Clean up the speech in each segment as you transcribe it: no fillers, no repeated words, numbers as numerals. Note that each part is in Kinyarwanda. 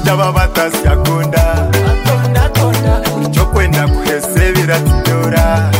Jaba batasi akunda Ucho kwenda kuhese biratitora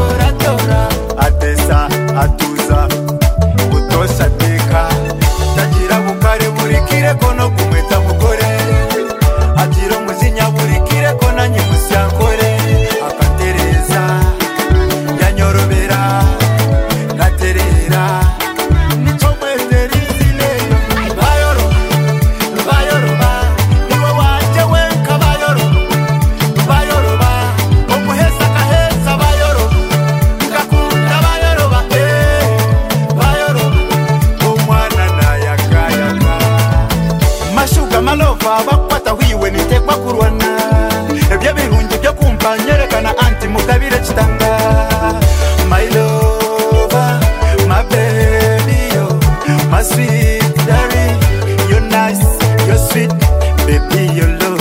Atesa atuza Utosha teka Tagira bukare burikire kono kumweta mugore Atiro muzinya burikire kona nyimusyankore Akatereza Yanyorobera Naterera Nicho mwezeri zile Bayoro ba Niwe wanje wenka bayoro ba Omuhesa kahesa bayoro Ngakunda bayoro ba Bayoro Omwana na yakayaka Mashuga malova bakwata hwiwe nitekwa kurwana Ebyo birungi byo kumpa nyerekana anti mugabire kitanga My lover, my baby, yo, my sweet darling, you're nice, you're sweet, baby, you're low.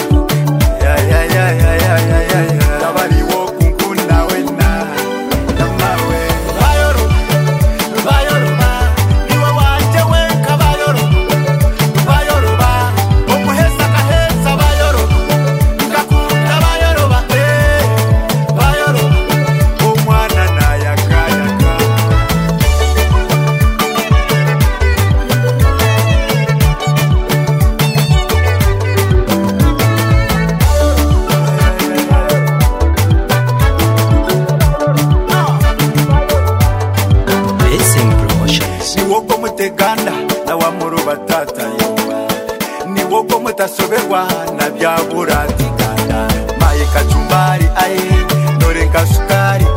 Yeah. Tabari wo kunkuna wena, namawe. Bayoro ba, niwe wanje wenka bayoro ba. Omuhesa kahesa bayoro, ngakunda bayoro ba. Bayoro, omwana na yakayaka. Blessing Promotions. Ni woko muteganda na wamuru batata yomba Ni woko mutasoberwa na byabura tiganda Maye kachumbari aye Nore nkasukari